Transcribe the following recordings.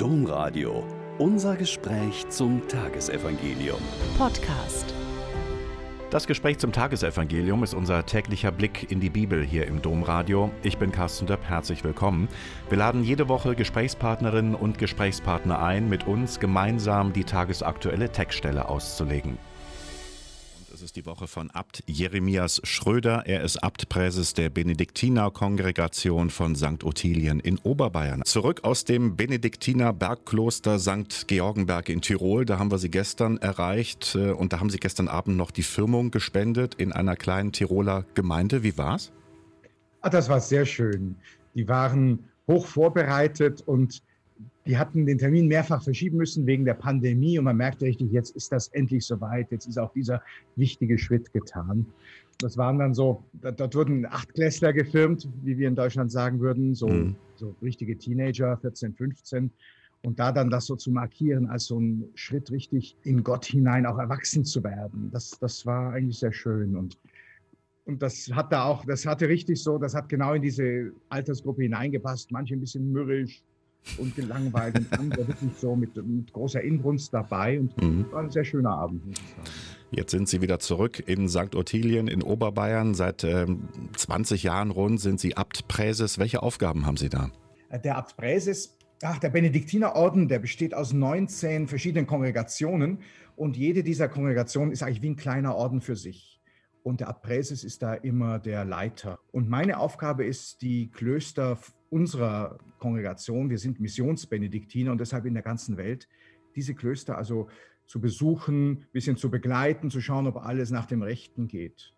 Domradio. Unser Gespräch zum Tagesevangelium. Podcast. Das Gespräch zum Tagesevangelium ist unser täglicher Blick in die Bibel hier im Domradio. Ich bin Carsten Döpp, herzlich willkommen. Wir laden jede Woche Gesprächspartnerinnen und Gesprächspartner ein, mit uns gemeinsam die tagesaktuelle Textstelle auszulegen. Es ist die Woche von Abt Jeremias Schröder. Er ist Abtpräses der Benediktiner-Kongregation von St. Ottilien in Oberbayern. Zurück aus dem Benediktiner Bergkloster St. Georgenberg in Tirol. Da haben wir Sie gestern erreicht und da haben Sie gestern Abend noch die Firmung gespendet in einer kleinen Tiroler Gemeinde. Wie war's? Das war sehr schön. Die waren hoch vorbereitet und die hatten den Termin mehrfach verschieben müssen wegen der Pandemie und man merkte richtig, jetzt ist das endlich soweit, jetzt ist auch dieser wichtige Schritt getan. Das waren dann so, dort wurden Achtklässler gefirmt, wie wir in Deutschland sagen würden, so richtige Teenager, 14, 15. Und da dann das so zu markieren, als so ein Schritt richtig in Gott hinein auch erwachsen zu werden, das war eigentlich sehr schön. Und das hatte richtig so, das hat genau in diese Altersgruppe hineingepasst, manche ein bisschen mürrisch und gelangweilt und andere wirklich so mit großer Inbrunst dabei und war ein sehr schöner Abend, muss ich sagen. Jetzt sind Sie wieder zurück in St. Ottilien in Oberbayern. Seit 20 Jahren rund sind Sie Abtpräses. Welche Aufgaben haben Sie da? Der Abtpräses, der Benediktinerorden, der besteht aus 19 verschiedenen Kongregationen und jede dieser Kongregationen ist eigentlich wie ein kleiner Orden für sich. Und der Abtpräses ist da immer der Leiter. Und meine Aufgabe ist, die Klöster unserer Kongregation, wir sind Missionsbenediktiner und deshalb in der ganzen Welt, diese Klöster also zu besuchen, ein bisschen zu begleiten, zu schauen, ob alles nach dem Rechten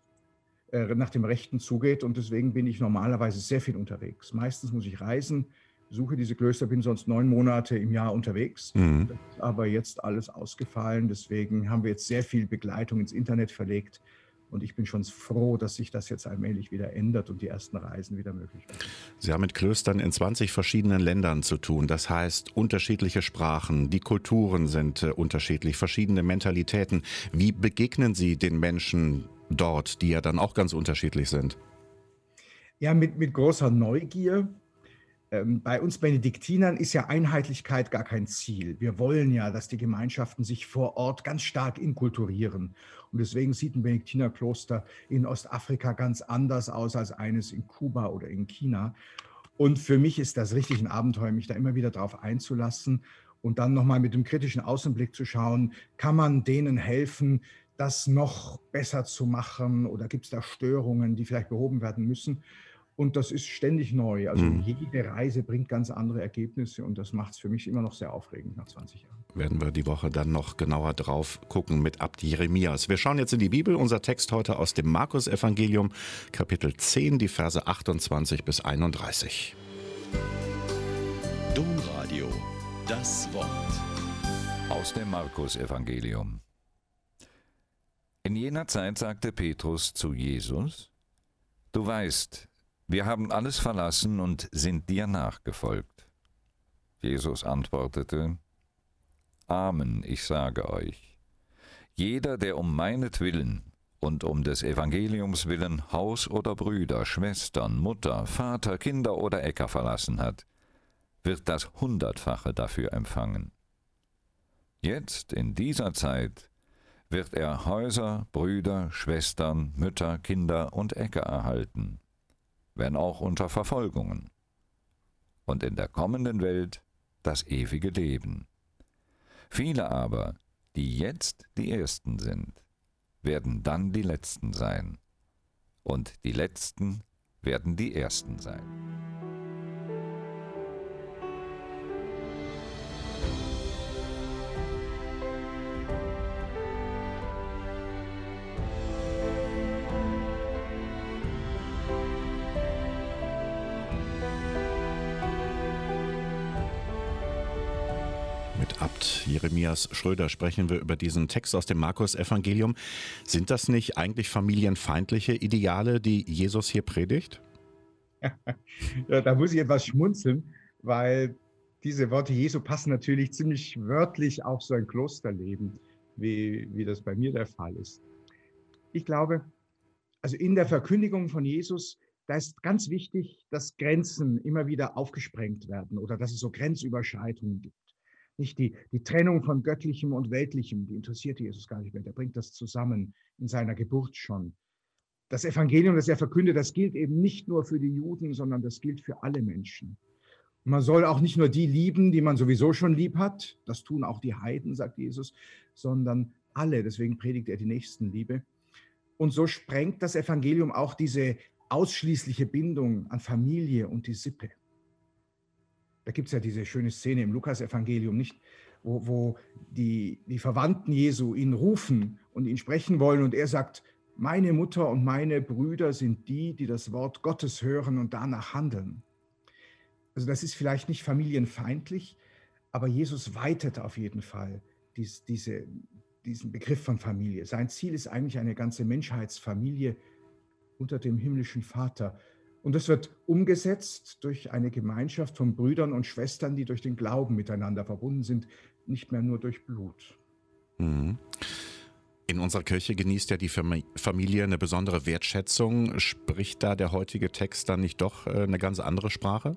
zugeht. Und deswegen bin ich normalerweise sehr viel unterwegs. Meistens muss ich reisen, besuche diese Klöster, bin sonst 9 Monate im Jahr unterwegs. Das ist aber jetzt alles ausgefallen. Deswegen haben wir jetzt sehr viel Begleitung ins Internet verlegt. Und ich bin schon froh, dass sich das jetzt allmählich wieder ändert und die ersten Reisen wieder möglich werden. Sie haben mit Klöstern in 20 verschiedenen Ländern zu tun. Das heißt, unterschiedliche Sprachen, die Kulturen sind unterschiedlich, verschiedene Mentalitäten. Wie begegnen Sie den Menschen dort, die ja dann auch ganz unterschiedlich sind? Ja, mit großer Neugier. Bei uns Benediktinern ist ja Einheitlichkeit gar kein Ziel. Wir wollen ja, dass die Gemeinschaften sich vor Ort ganz stark inkulturieren. Und deswegen sieht ein Benediktinerkloster in Ostafrika ganz anders aus als eines in Kuba oder in China. Und für mich ist das richtig ein Abenteuer, mich da immer wieder drauf einzulassen und dann nochmal mit dem kritischen Außenblick zu schauen, kann man denen helfen, das noch besser zu machen oder gibt es da Störungen, die vielleicht behoben werden müssen? Und das ist ständig neu. Also jede Reise bringt ganz andere Ergebnisse und das macht es für mich immer noch sehr aufregend nach 20 Jahren. Werden wir die Woche dann noch genauer drauf gucken mit Abt Jeremias. Wir schauen jetzt in die Bibel. Unser Text heute aus dem Markus-Evangelium, Kapitel 10, die Verse 28 bis 31. Domradio, das Wort. Aus dem Markus-Evangelium. In jener Zeit sagte Petrus zu Jesus: Du weißt, wir haben alles verlassen und sind dir nachgefolgt. Jesus antwortete: Amen, ich sage euch, jeder, der um meinetwillen und um des Evangeliums willen Haus oder Brüder, Schwestern, Mutter, Vater, Kinder oder Äcker verlassen hat, wird das 100-fache dafür empfangen. Jetzt, in dieser Zeit, wird er Häuser, Brüder, Schwestern, Mütter, Kinder und Äcker erhalten, wenn auch unter Verfolgungen, und in der kommenden Welt das ewige Leben. Viele aber, die jetzt die Ersten sind, werden dann die Letzten sein, und die Letzten werden die Ersten sein. Mit Abt Jeremias Schröder sprechen wir über diesen Text aus dem Markus-Evangelium. Sind das nicht eigentlich familienfeindliche Ideale, die Jesus hier predigt? Ja, da muss ich etwas schmunzeln, weil diese Worte Jesu passen natürlich ziemlich wörtlich auf so ein Klosterleben, wie das bei mir der Fall ist. Ich glaube, also in der Verkündigung von Jesus, da ist ganz wichtig, dass Grenzen immer wieder aufgesprengt werden oder dass es so Grenzüberschreitungen gibt. Nicht die Trennung von Göttlichem und Weltlichem, die interessiert Jesus gar nicht mehr. Der bringt das zusammen in seiner Geburt schon. Das Evangelium, das er verkündet, das gilt eben nicht nur für die Juden, sondern das gilt für alle Menschen. Und man soll auch nicht nur die lieben, die man sowieso schon lieb hat. Das tun auch die Heiden, sagt Jesus, sondern alle. Deswegen predigt er die Nächstenliebe. Und so sprengt das Evangelium auch diese ausschließliche Bindung an Familie und die Sippe. Da gibt es ja diese schöne Szene im Lukas-Evangelium, nicht, wo die Verwandten Jesu ihn rufen und ihn sprechen wollen. Und er sagt, meine Mutter und meine Brüder sind die, die das Wort Gottes hören und danach handeln. Also das ist vielleicht nicht familienfeindlich, aber Jesus weitet auf jeden Fall diesen Begriff von Familie. Sein Ziel ist eigentlich eine ganze Menschheitsfamilie unter dem himmlischen Vater. Und das wird umgesetzt durch eine Gemeinschaft von Brüdern und Schwestern, die durch den Glauben miteinander verbunden sind, nicht mehr nur durch Blut. Mhm. In unserer Kirche genießt ja die Familie eine besondere Wertschätzung. Spricht da der heutige Text dann nicht doch eine ganz andere Sprache?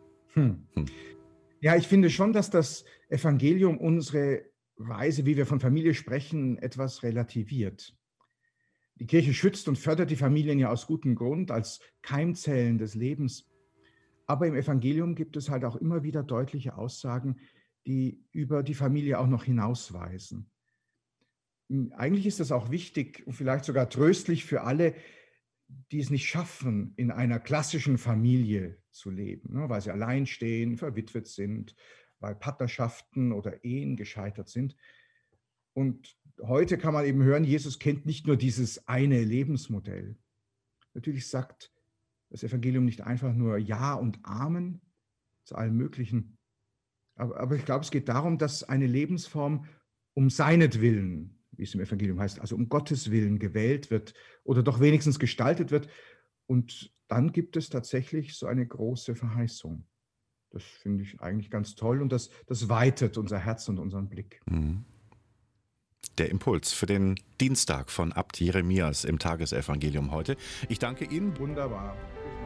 Ja, ich finde schon, dass das Evangelium unsere Weise, wie wir von Familie sprechen, etwas relativiert. Die Kirche schützt und fördert die Familien ja aus gutem Grund als Keimzellen des Lebens. Aber im Evangelium gibt es halt auch immer wieder deutliche Aussagen, die über die Familie auch noch hinausweisen. Eigentlich ist das auch wichtig und vielleicht sogar tröstlich für alle, die es nicht schaffen, in einer klassischen Familie zu leben, weil sie allein stehen, verwitwet sind, weil Partnerschaften oder Ehen gescheitert sind. Und heute kann man eben hören, Jesus kennt nicht nur dieses eine Lebensmodell. Natürlich sagt das Evangelium nicht einfach nur Ja und Amen zu allem Möglichen. Aber ich glaube, es geht darum, dass eine Lebensform um seinetwillen, wie es im Evangelium heißt, also um Gottes Willen gewählt wird oder doch wenigstens gestaltet wird. Und dann gibt es tatsächlich so eine große Verheißung. Das finde ich eigentlich ganz toll und das weitet unser Herz und unseren Blick. Der Impuls für den Dienstag von Abt Jeremias im Tagesevangelium heute. Ich danke Ihnen. Wunderbar.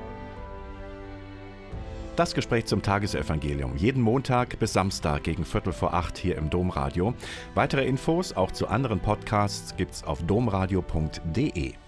Das Gespräch zum Tagesevangelium. Jeden Montag bis Samstag gegen 7:45 hier im Domradio. Weitere Infos auch zu anderen Podcasts gibt's auf domradio.de.